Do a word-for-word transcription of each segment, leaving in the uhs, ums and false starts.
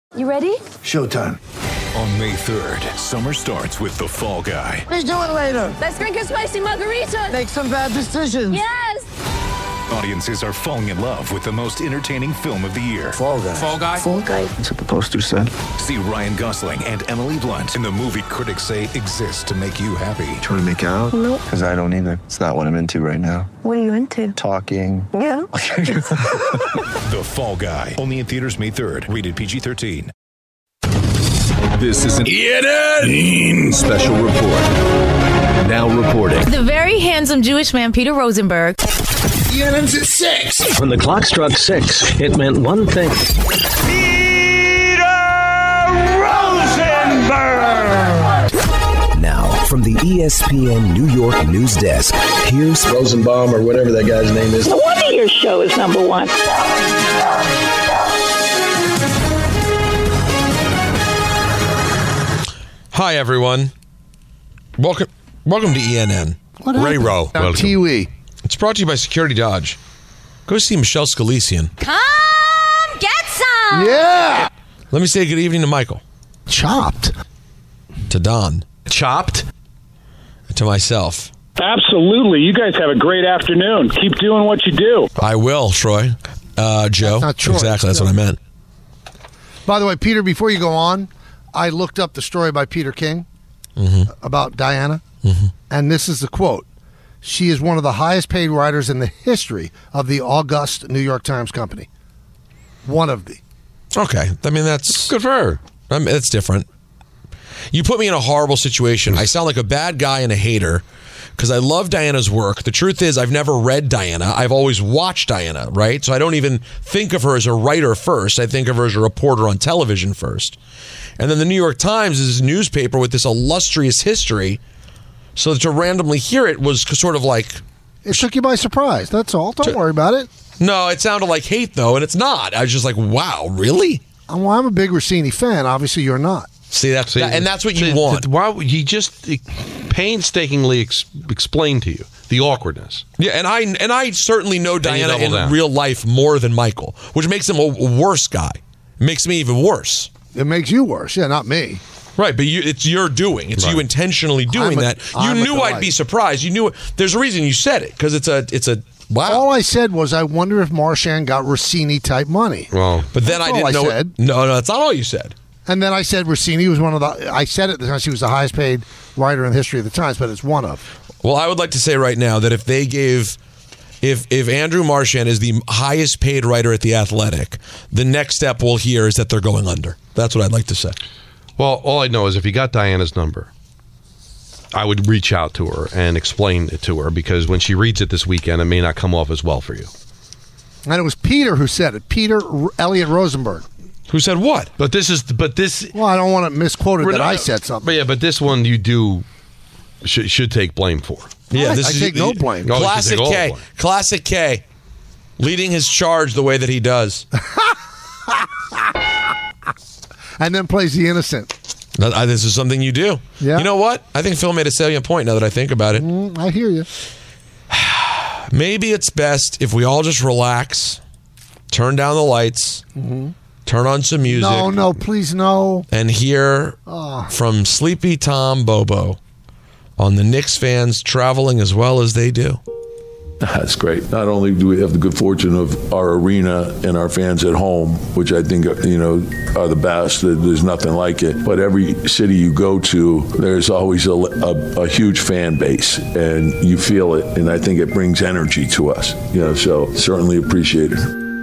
You ready? Showtime. On May third, summer starts with The Fall Guy. Let's do it later. Let's drink a spicy margarita. Make some bad decisions. Yes. Audiences are falling in love with the most entertaining film of the year. Fall Guy. Fall Guy? Fall Guy. That's what the poster said. See Ryan Gosling and Emily Blunt in the movie critics say exists to make you happy. Trying to make it out? Nope. Because I don't either. It's not what I'm into right now. What are you into? Talking. Yeah. The Fall Guy. Only in theaters May third. Rated P G thirteen. This is an E N N special report. Now reporting. The very handsome Jewish man, Peter Rosenberg. E N N's at six. When the clock struck six, it meant one thing. Peter Rosenberg! Now, from the E S P N New York news desk, here's Rosenbaum or whatever that guy's name is. No wonder your show is number one. Hi, everyone. Welcome welcome to E N N. What Ray happened? Rowe. Now, Kiwi. It's brought to you by Security Dodge. Go see Michelle Scalesian. Come get some. Yeah. Let me say good evening to Michael. Chopped. To Don. Chopped. To myself. Absolutely. You guys have a great afternoon. Keep doing what you do. I will, Troy. Uh, Joe. That's not Troy. Exactly. That's No. what I meant. By the way, Peter, before you go on, I looked up the story by Peter King Mm-hmm. about Diana, Mm-hmm. and this is the quote. She is one of the highest paid writers in the history of the august New York Times Company. One of the. Okay. I mean, that's Good for her. I mean, it's different. You put me in a horrible situation. I sound like a bad guy and a hater because I love Diana's work. The truth is, I've never read Diana. I've always watched Diana, right? So I don't even think of her as a writer first. I think of her as a reporter on television first. And then the New York Times is this newspaper with this illustrious history. So to randomly hear it was sort of like... It took you by surprise. That's all. Don't To- worry about it. No, it sounded like hate, though, and it's not. I was just like, wow, really? Well, I'm a big Rossini fan. Obviously, you're not. See, that's See, that, and that's what you see, want. Why would he just painstakingly ex- explained to you the awkwardness? Yeah, and I and I certainly know Then you Diana double in down. real life more than Michael, which makes him a worse guy. It makes me even worse. It makes you worse. Yeah, not me. Right, but you, it's your doing. It's Right. you intentionally doing I'm a- that. You I'm a knew I'd delight. be surprised. You knew it. There's a reason you said it because it's a it's a wow. All I said was, I wonder if Marchand got Rossini-type money. Well, but then That's I all didn't I know. said. No, no, that's not all you said. And then I said Rossini was one of the... I said it because he was the highest paid writer in the history of the Times, but it's one of. Well, I would like to say right now that if they gave, if if Andrew Marchand is the highest paid writer at The Athletic, the next step we'll hear is that they're going under. That's what I'd like to say. well, all I know is if you got Diana's number, I would reach out to her and explain it to her because when she reads it this weekend, it may not come off as well for you. And it was Peter who said it. Peter R- Elliot Rosenberg. Who said what? But this is, but this, Well, I don't want to misquote it We're that not- I said something. But yeah, but this one you do should, should take blame for. Yeah, I- this I is take no blame. Oh, you should Classic take all K. blame. Classic K. Leading his charge the way that he does. And then plays the innocent. That- I- This is something you do. Yeah. You know what? I think Phil made a salient point now that I think about it. Mm, I hear you. Maybe it's best if we all just relax, turn down the lights, turn on some music, No, no, please no. and hear Oh. from Sleepy Tom Bobo on the Knicks fans traveling as well as they do. That's great. Not only do we have the good fortune of our arena and our fans at home, which I think, you know, are the best. There's nothing like it. But every city you go to, there's always a, a, a huge fan base, and you feel it. And I think it brings energy to us. You know, so certainly appreciate it.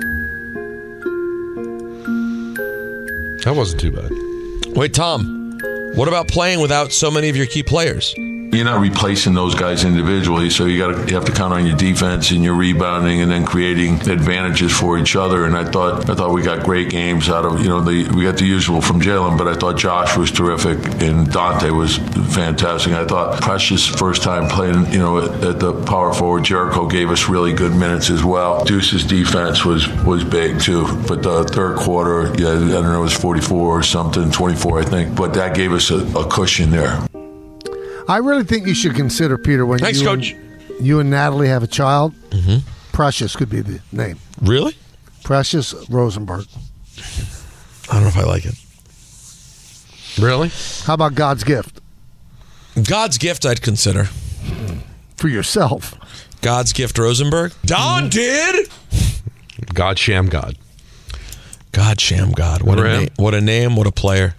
That wasn't too bad. Wait, Tom, what about playing without so many of your key players? You're not replacing those guys individually, so you got to you have to count on your defense and your rebounding, and then creating advantages for each other. And I thought I thought we got great games out of you know the we got the usual from Jalen, but I thought Josh was terrific and Dante was fantastic. I thought Precious first time playing you know at, at the power forward, Jericho gave us really good minutes as well. Deuce's defense was was big too, but the third quarter, yeah, I don't know, it was forty-four or something, twenty-four I think, but that gave us a, a cushion there. I really think you should consider, Peter, when Thanks, you, Coach. And, you and Natalie have a child, Mm-hmm. Precious could be the name. Really? Precious Rosenberg. I don't know if I like it. Really? How about God's gift? God's gift, I'd consider. For yourself. God's gift, Rosenberg. Don did. God, Sham God. God, Sham God. What a, na- what a name, what a player.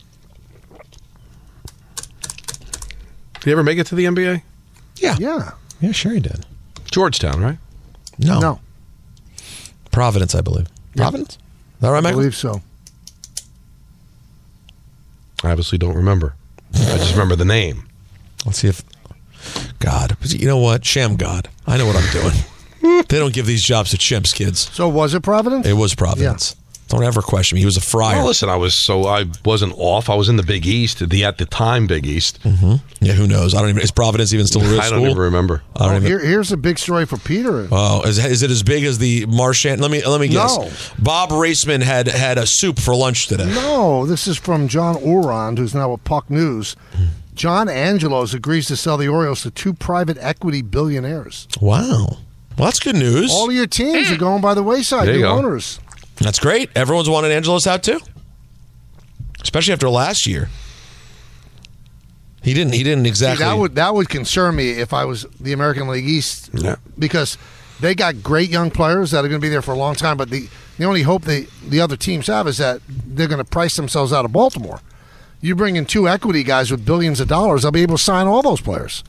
Did he ever make it to the N B A? Yeah. Yeah. Yeah, sure he did. Georgetown, right? No. No. Providence, I believe. Providence? Is that right, I Michael? believe so. I obviously don't remember. I just remember the name. Let's see if... God. You know what? Sham God. I know what I'm doing. They don't give these jobs to chimps, kids. So was it Providence? It was Providence. Yeah. Don't ever question me. He was a friar. Well, listen, I was so I wasn't off. I was in the Big East, the at the time Big East. Mm-hmm. Yeah, who knows? I don't even. Is Providence even still a real I school? don't even remember. I don't oh, even, here, here's a big story for Peter. Oh, is, is it as big as the Marchand? Let me let me guess. No. Bob Raceman had had a soup for lunch today. No, this is from John Orand, who's now with Puck News. John Angelos agrees to sell the Orioles to two private equity billionaires. Wow. Well, that's good news. All of your teams are going by the wayside, There you new go. owners. That's great. Everyone's wanted Angelos out too, especially after last year. He didn't. He didn't exactly. See, that would that would concern me if I was the American League East, Yeah. because they got great young players that are going to be there for a long time. But the the only hope they the other teams have is that they're going to price themselves out of Baltimore. You bring in two equity guys with billions of dollars, they'll be able to sign all those players.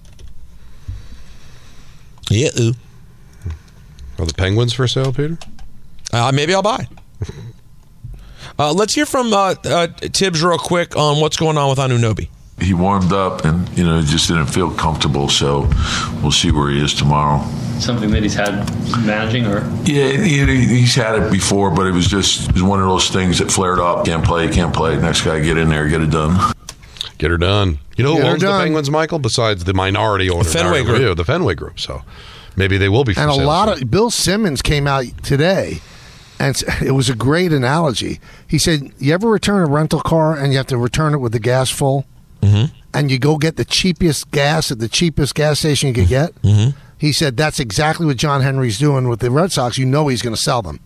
Yeah. Ooh. Are the Penguins for sale, Peter? Uh, maybe I'll buy. Uh, let's hear from uh, uh, Tibbs real quick on what's going on with Anunoby. He warmed up and, you know, just didn't feel comfortable, so we'll see where he is tomorrow. Something that he's had managing, or? Yeah, he, he's had it before, but it was just it was one of those things that flared up. Can't play, can't play. Next guy, get in there, get it done. Get her done. You know Get who her owns done. the Penguins, Michael, besides the minority owner? The Fenway Mario Group. Rio, the Fenway Group. So maybe they will be for And a sale lot soon. of Bill Simmons came out today, and it was a great analogy. He said, "You ever return a rental car and you have to return it with the gas full, Mm-hmm. and you go get the cheapest gas at the cheapest gas station you could get?" Mm-hmm. He said that's exactly what John Henry's doing with the Red Sox. You know he's going to sell them.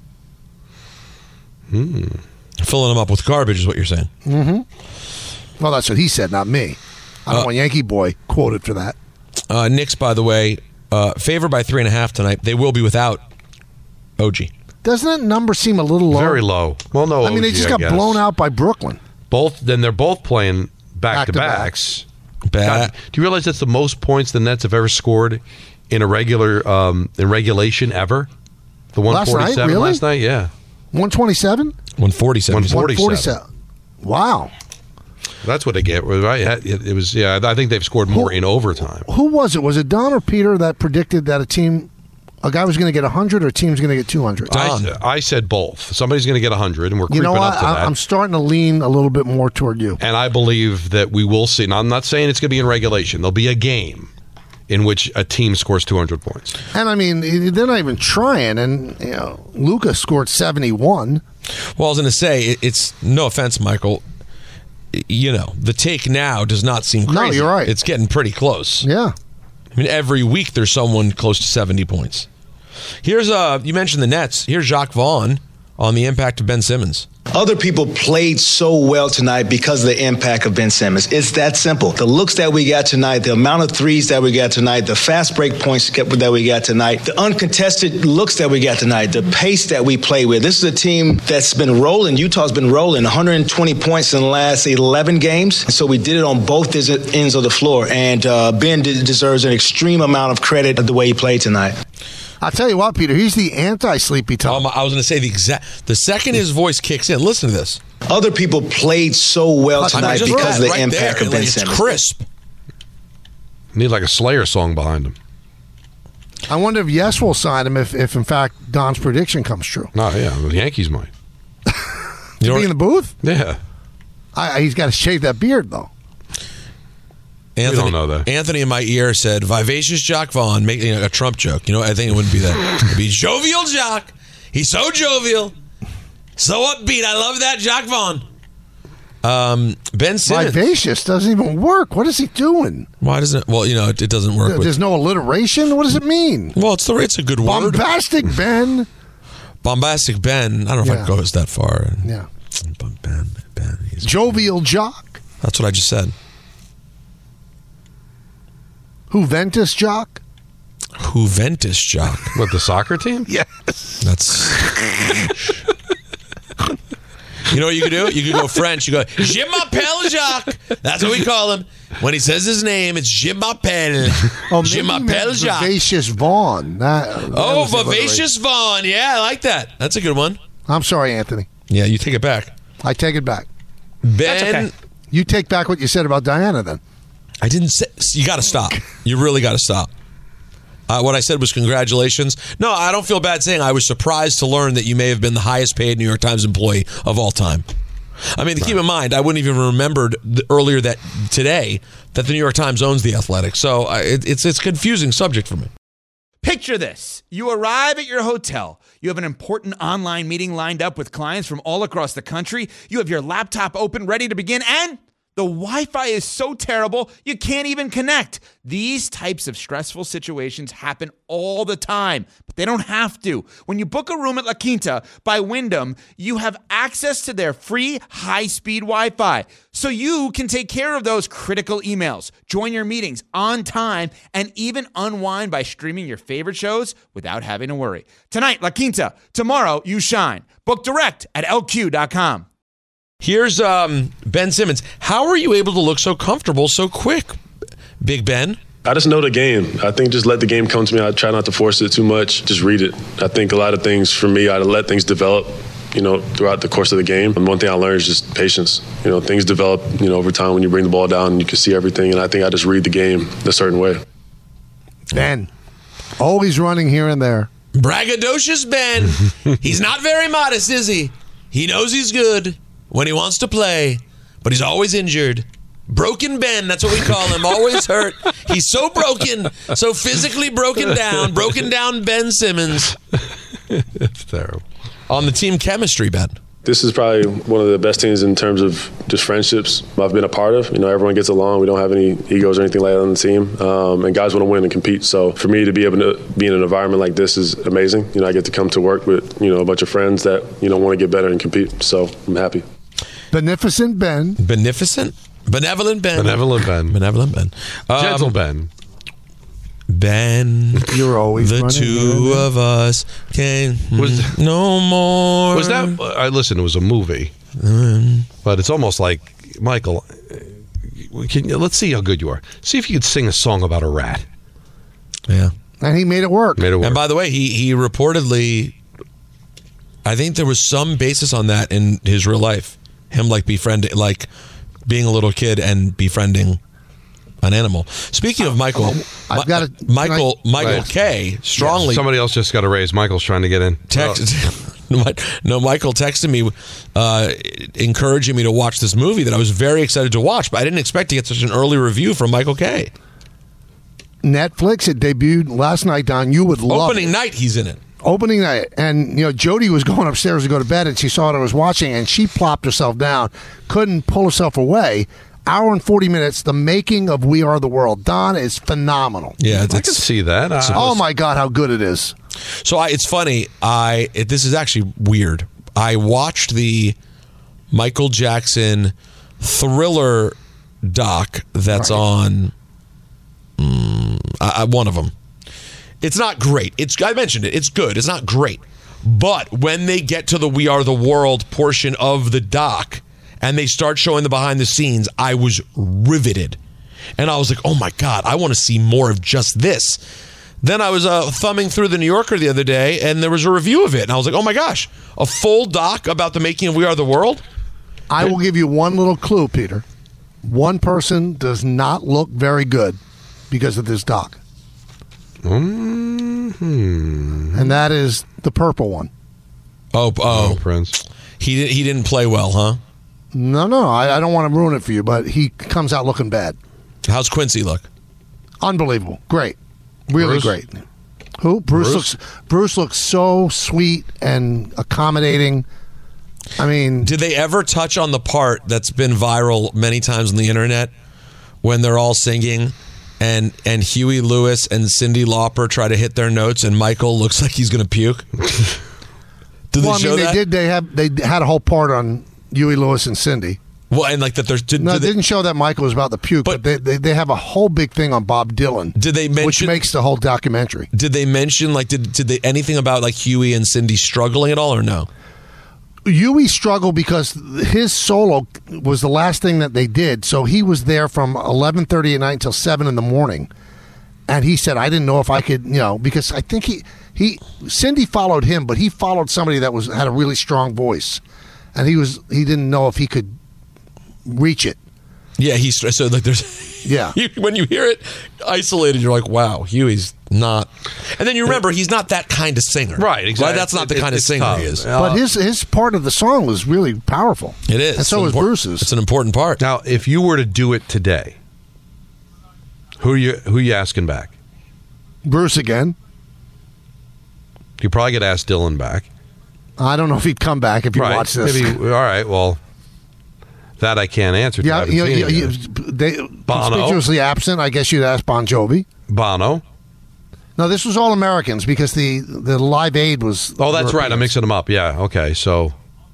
Hmm. Filling them up with garbage is what you're saying. Mm-hmm. Well, that's what he said, not me. I don't Uh, want Yankee Boy quoted for that. Uh, Knicks, by the way, uh, favored by three and a half tonight. They will be without O G. Doesn't that number seem a little low? Very low. Well, no, I mean, they O G, just I got guess. blown out by Brooklyn. Both. Then they're both playing back to backs. God, do you realize that's the most points the Nets have ever scored in a regular um, in regulation ever? The one Last night, forty-seven really? last night, yeah. one twenty-seven? one forty-seven. one forty-seven. Wow. That's what they get, right? It, it was, yeah. I think they've scored more in overtime. Who was it? Was it Don or Peter that predicted that a team, a guy was going to get one hundred or a team's going to get two hundred? I, I said both. Somebody's going to get one hundred, and we're You creeping know what? up to that. I, I'm starting to lean a little bit more toward you. And I believe that we will see. Now, I'm not saying it's going to be in regulation. There'll be a game in which a team scores two hundred points. And I mean, they're not even trying. And you know, Luka scored seventy-one. Well, I was going to say, it, it's no offense, Michael. You know, the take now does not seem crazy. No, you're right. It's getting pretty close. Yeah. I mean, every week there's someone close to seventy points. Here's uh, you mentioned the Nets. Here's Jacques Vaughn on the impact of Ben Simmons. Other people played so well tonight because of the impact of Ben Simmons. It's that simple. The looks that we got tonight, the amount of threes that we got tonight, the fast break points that we got tonight, the uncontested looks that we got tonight, the pace that we play with. This is a team that's been rolling. Utah's been rolling one hundred twenty points in the last eleven games. And so we did it on both ends of the floor. And uh, Ben deserves an extreme amount of credit of the way he played tonight. I'll tell you what, Peter, he's the anti-Sleepy Tom. Um, I was going to say the exact. The second his voice kicks in, listen to this. Other people played so well tonight I mean, just because of the right impact there, of Ben like, Simmons. It's crisp. Need like a Slayer song behind him. I wonder if Yes will sign him if, if in fact, Don's prediction comes true. No, yeah, the Yankees might. You be in the booth? Yeah. I, he's got to shave that beard, though. Anthony, don't know that. Anthony in my ear said, "Vivacious Jacques Vaughn," make you know, a Trump joke. You know, I think it wouldn't be that. It'd be jovial Jacques. He's so jovial, so upbeat. I love that Jacques Vaughn. Um, Ben Simmons. Vivacious doesn't even work. What is he doing? Why doesn't it? Well, you know, it, it doesn't work. There- with, There's no alliteration? What does it mean? well, it's the it's a good word. Bombastic Ben. Bombastic Ben. I don't know if Yeah. I'd go that far. Yeah. Ben, Ben. He's Jovial Jock. That's what I just said. Juventus Jock. Juventus Jock. What, the soccer team? Yes. That's. You know what you could do? You could go French. You go, Je m'appelle Jacques. That's what we call him. When he says his name, it's Je m'appelle. Oh, Je m'appelle Jacques. Vivacious Vaughn. That, that oh, Vivacious Vaughn. Yeah, I like that. That's a good one. I'm sorry, Anthony. Yeah, you take it back. I take it back. Ben. Okay. You take back what you said about Diana then. I didn't say. You got to stop. You really got to stop. Uh, what I said was congratulations. No, I don't feel bad saying I was surprised to learn that you may have been the highest paid New York Times employee of all time. I mean, right. Keep in mind, I wouldn't even remembered the, earlier that today that the New York Times owns The Athletic. So uh, it, it's it's a confusing subject for me. Picture this. You arrive at your hotel. You have an important online meeting lined up with clients from all across the country. You have your laptop open, ready to begin, and the Wi-Fi is so terrible, you can't even connect. These types of stressful situations happen all the time, but they don't have to. When you book a room at La Quinta by Wyndham, you have access to their free high-speed Wi-Fi, so you can take care of those critical emails, join your meetings on time, and even unwind by streaming your favorite shows without having to worry. Tonight, La Quinta. Tomorrow, you shine. Book direct at L Q dot com. Here's um, Ben Simmons. How are you able to look so comfortable so quick, Big Ben? I just know the game. I think just let the game come to me. I try not to force it too much. Just read it. I think a lot of things for me, I let things develop, you know, throughout the course of the game. And one thing I learned is just patience. You know, things develop, you know, over time when you bring the ball down and you can see everything. And I think I just read the game a certain way. Ben, always running here and there. Braggadocious Ben. He's not very modest, is he? He knows he's good when he wants to play, but he's always injured. Broken Ben, that's what we call him. Always hurt. He's so broken, so physically broken down. Broken down Ben Simmons. It's terrible. On the team chemistry, Ben. This is probably one of the best teams in terms of just friendships I've been a part of. You know, everyone gets along. We don't have any egos or anything like that on the team. Um, and guys want to win and compete. So for me to be able to be in an environment like this is amazing. You know, I get to come to work with, you know, a bunch of friends that, you know, want to get better and compete. So I'm happy. Beneficent Ben. Beneficent? Benevolent Ben. Benevolent Ben. Benevolent Ben. Um, Gentle Ben. Ben. You're always the two of us can was, no more. Was that? I listen. It was a movie, mm. but it's almost like Michael. Can, let's see how good you are. See if you could sing a song about a rat. Yeah, and he made it work. Made it work. And by the way, he he reportedly, I think there was some basis on that in his real life. Him like befriending, like being a little kid and befriending an animal. Speaking of Michael, I've got a, Michael I, Michael right. K. strongly. Yeah, somebody else just got a raise. Michael's trying to get in. Text, oh. no, Michael texted me, uh, encouraging me to watch this movie that I was very excited to watch, but I didn't expect to get such an early review from Michael K. Netflix, it debuted last night, Don. You would love Opening it. night, he's in it. Opening night, and you know, Jody was going upstairs to go to bed, and she saw what I was watching, and she plopped herself down, couldn't pull herself away. Hour and forty minutes. The making of We Are the World. Don is phenomenal. Yeah, I can see that. Uh, oh my God, how good it is! So I, it's funny. I it, this is actually weird. I watched the Michael Jackson Thriller doc that's right. on um, I, one of them. It's not great. It's I mentioned it. It's good. It's not great. But when they get to the We Are the World portion of the doc and they start showing the behind the scenes, I was riveted. And I was like, oh my God, I want to see more of just this. Then I was uh, thumbing through the New Yorker the other day and there was a review of it. And I was like, oh my gosh, a full doc about the making of We Are the World? I will give you one little clue, Peter. One person does not look very good because of this doc. Mm-hmm. And that is the purple one. Oh, oh, oh Prince. He he didn't play well, huh? No, no, I, I don't want to ruin it for you, but he comes out looking bad. How's Quincy look? Unbelievable, great, really Bruce? great. Who? Bruce, Bruce looks. Bruce looks so sweet and accommodating. I mean, did they ever touch on the part that's been viral many times on the internet when they're all singing? And and Huey Lewis and Cyndi Lauper try to hit their notes, and Michael looks like he's going to puke. Did well, they show I mean, that? they did. They have. They had a whole part on Huey Lewis and Cindy. Well, and like that. There's did, no, did it didn't show that Michael was about the puke, but, but they, they they have a whole big thing on Bob Dylan. Did they mention which makes the whole documentary? Did they mention like did did they anything about like Huey and Cindy struggling at all or no? Huey struggled because his solo was the last thing that they did, so he was there from eleven thirty at night until seven in the morning, and he said, "I didn't know if I could, you know, because I think he he Cindy followed him, but he followed somebody that was had a really strong voice, and he was he didn't know if he could." Reach it. Yeah, he's so like there's yeah. you, when you hear it isolated, you're like, wow, Huey's not. And then you remember he's not that kind of singer, right? Exactly. Right? That's not the it, kind of singer tough. he is. But his his part of the song was really powerful. It is, and so was Bruce's. It's an important part. Now, if you were to do it today, who are you who are you asking back? Bruce again. You probably get asked Dylan back. I don't know if he'd come back if you right. watch this. Maybe. All right. Well. That I can't answer. Yeah, you, you, you, they Bono. Conspicuously absent. I guess you'd ask Bon Jovi. Bono. No, this was all Americans because the, the Live Aid was. Oh, that's Europeans. Right. I'm mixing them up. Yeah. Okay. So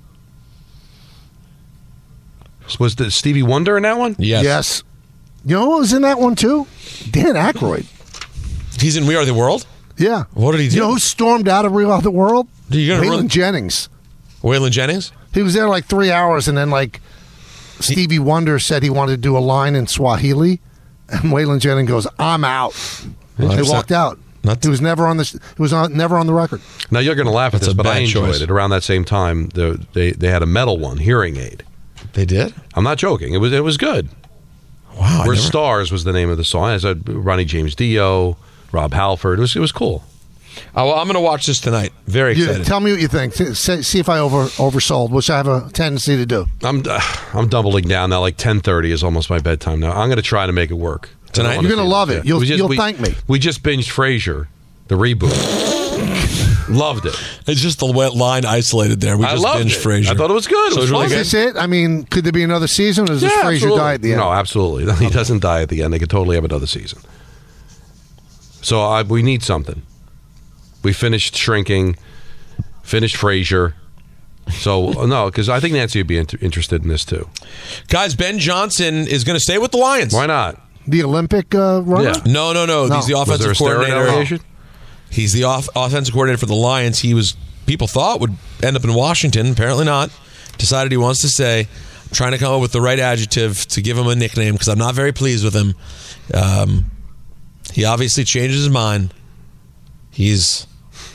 was the Stevie Wonder in that one? Yes. Yes. You know who was in that one too? Dan Aykroyd. He's in We Are the World. Yeah. What did he do? You know who stormed out of We Are the World? You Waylon run- Jennings. Waylon Jennings. He was there like three hours, and then like. Stevie Wonder said he wanted to do a line in Swahili, and Waylon Jennings goes, "I'm out." They walked out. Not it was never on the. It was on, never on the record. Now you're going to laugh at That's this, but I enjoyed choice. it. Around that same time, the, they they had a metal one, Hearing Aid. They did. I'm not joking. It was it was good. Wow. Where never... Stars was the name of the song. It had Ronnie James Dio, Rob Halford. It was it was cool. Oh, well, I'm going to watch this tonight. Very excited. Yeah, tell me what you think. See, see if I over oversold, which I have a tendency to do. I'm uh, I'm doubling down now. Like ten thirty is almost my bedtime now. I'm going to try to make it work tonight. You're going to love it. You'll, just, you'll we, thank me. We just binged Frasier, the reboot. Loved it. It's just the wet line isolated there. We I just loved binged it. Frasier. I thought it was good. It So was really Is good. this it? I mean, could there be another season, or does Yeah, this Frasier absolutely. die at the end? No, absolutely. He doesn't die at the end. They could totally have another season. So I, we need something. We finished Shrinking, finished Frasier. So, no, because I think Nancy would be inter- interested in this too. Guys, Ben Johnson is going to stay with the Lions. Why not? The Olympic uh, runner? Yeah. No, no, no, No. He's the Was there offensive a steroid coordinator. allegation? He's the off- offensive coordinator for the Lions. He was, people thought, would end up in Washington. Apparently not. Decided he wants to stay. I'm trying to come up with the right adjective to give him a nickname because I'm not very pleased with him. Um, he obviously changes his mind. He's...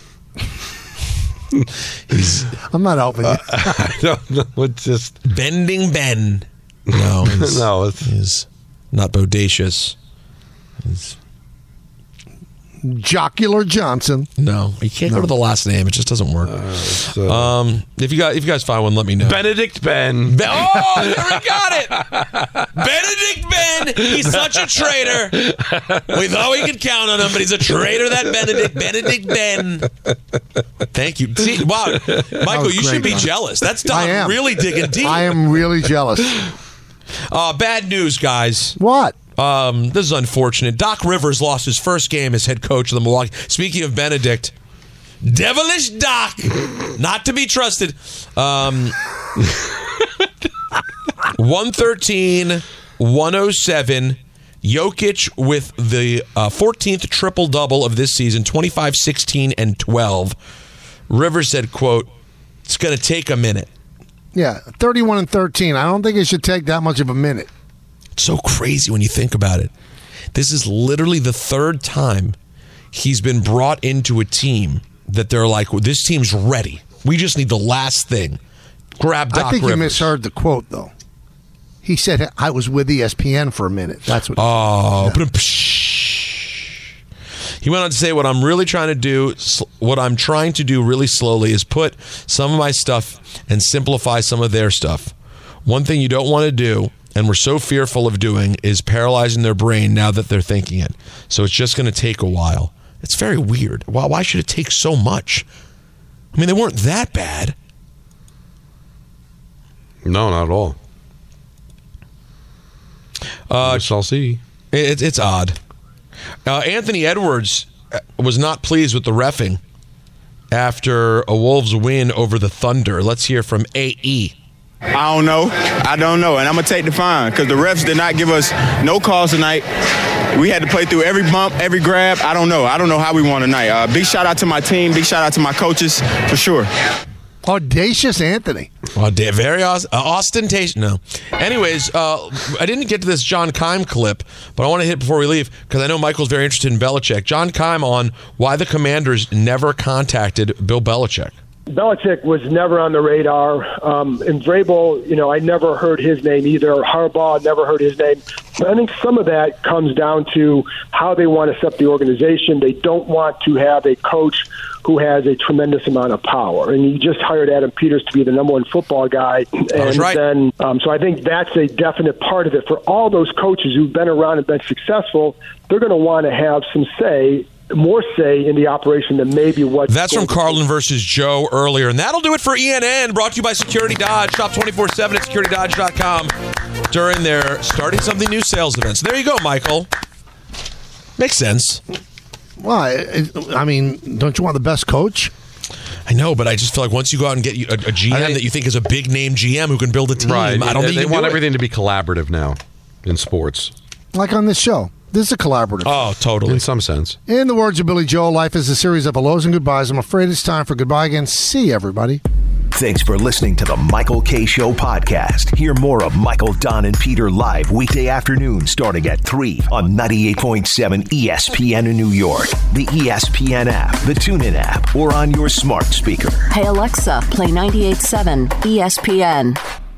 he's I'm not helping you. Uh, I don't know. It's just bending Ben. No, he's, no, it's he's not bodacious. He's, Jocular Johnson. no, you can't No. go to the last name. It just doesn't work. uh, um, if you guys, if you guys find one, let me know. Benedict Ben. Ben- oh, there we got it. Benedict Ben. He's such a traitor. We thought we could count on him, but he's a traitor. That Benedict. Benedict Ben. Thank you. See, wow, Michael, was you great, should be Don. jealous. That's I Don am. really digging deep. I am really jealous. Uh, bad news, guys. What? Um, this is unfortunate. Doc Rivers lost his first game as head coach of the Milwaukee. Speaking of Benedict, devilish Doc, not to be trusted. Um, one thirteen, one oh seven. Jokic with the uh, fourteenth triple-double of this season, twenty-five, sixteen, and twelve. Rivers said, quote, "It's going to take a minute." Yeah, thirty-one and thirteen. I don't think it should take that much of a minute. It's so crazy when you think about it. This is literally the third time he's been brought into a team that they're like, well, this team's ready. We just need the last thing. Grab Doc I think Rivers. you misheard the quote, though. He said, I was with E S P N for a minute. That's what. Oh, yeah. He went on to say, what I'm really trying to do, what I'm trying to do really slowly is put some of my stuff and simplify some of their stuff. One thing you don't want to do, and we're so fearful of doing, is paralyzing their brain now that they're thinking it. So it's just going to take a while. It's very weird. Why, why should it take so much? I mean, they weren't that bad. No, not at all. Uh, I shall see. It, it's odd. Uh, Anthony Edwards was not pleased with the reffing after a Wolves win over the Thunder. Let's hear from A E. I don't know. I don't know. And I'm going to take the fine because the refs did not give us no calls tonight. We had to play through every bump, every grab. I don't know. I don't know how we won tonight. Uh, big shout out to my team. Big shout out to my coaches for sure. Audacious Anthony. Oh, very os- uh, ostentatious. No. Anyways, uh, I didn't get to this John Keim clip, but I want to hit before we leave because I know Michael's very interested in Belichick. John Keim on why the Commanders never contacted Bill Belichick. Belichick was never on the radar. Um, and Vrabel, you know, I never heard his name either. Harbaugh, never heard his name. But I think some of that comes down to how they want to set the organization. They don't want to have a coach who has a tremendous amount of power. And you just hired Adam Peters to be the number one football guy. And right. then, um, so I think that's a definite part of it. For all those coaches who've been around and been successful, they're going to want to have some say, more say in the operation than maybe what. That's from Carlin versus Joe earlier. And that'll do it for E N N, brought to you by Security Dodge. Shop twenty-four seven at security dodge dot com during their Starting Something New sales events. There you go, Michael. Makes sense. Well, I, I mean, don't you want the best coach? I know, but I just feel like once you go out and get a, a G M think, that you think is a big name G M who can build a team, right. I don't they, think they you want do everything it. to be collaborative now in sports. Like on this show. This is a collaborative. Oh, totally. In some sense. In the words of Billy Joel, life is a series of hellos and goodbyes. I'm afraid it's time for goodbye again. See everybody. Thanks for listening to the Michael K. Show podcast. Hear more of Michael, Don, and Peter live weekday afternoon starting at three on ninety-eight point seven E S P N in New York, the E S P N app, the TuneIn app, or on your smart speaker. Hey, Alexa, play ninety-eight point seven E S P N.